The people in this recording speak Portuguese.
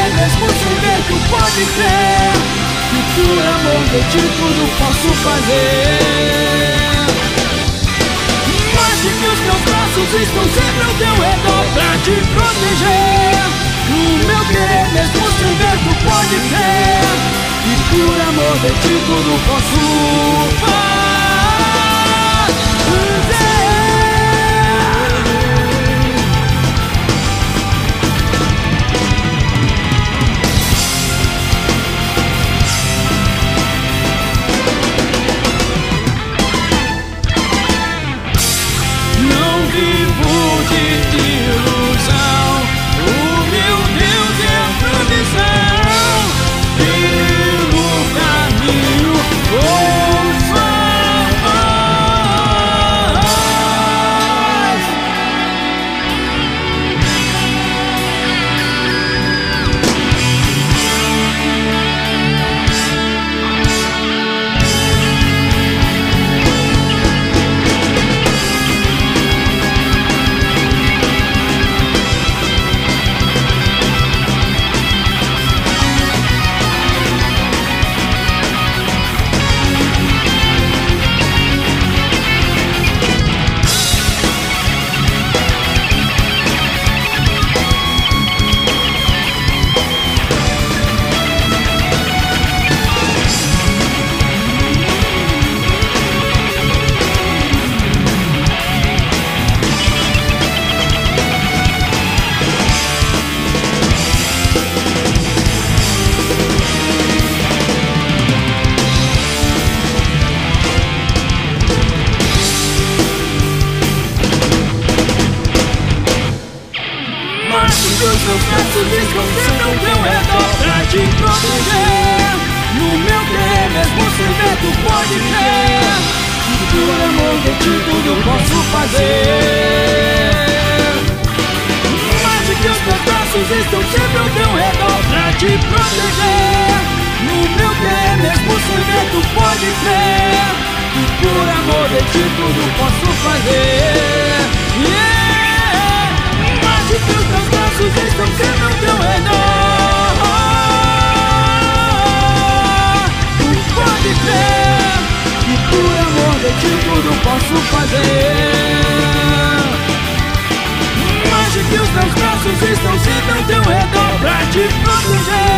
mesmo sem ver, tu pode crer que por amor de ti tudo posso fazer. Mas de que os meus braços estão sempre ao teu redor pra te proteger. No meu querer mesmo sem ver, tu pode crer que por amor de ti tudo posso fazer. Os meus braços estão sempre ao teu redor pra te proteger. No meu querer mesmo sem ver, tu pode crer que por amor de ti tudo posso fazer. Mas de que os meus braços estão sempre ao teu redor pra te proteger. No meu querer mesmo sem ver, tu pode crer que por amor de ti tudo posso fazer. Mas de que os meus braços estão sempre ao teu redor, tu pode crer que por amor de ti tudo posso fazer. Mas de que os meus braços estão sempre ao teu redor pra te proteger.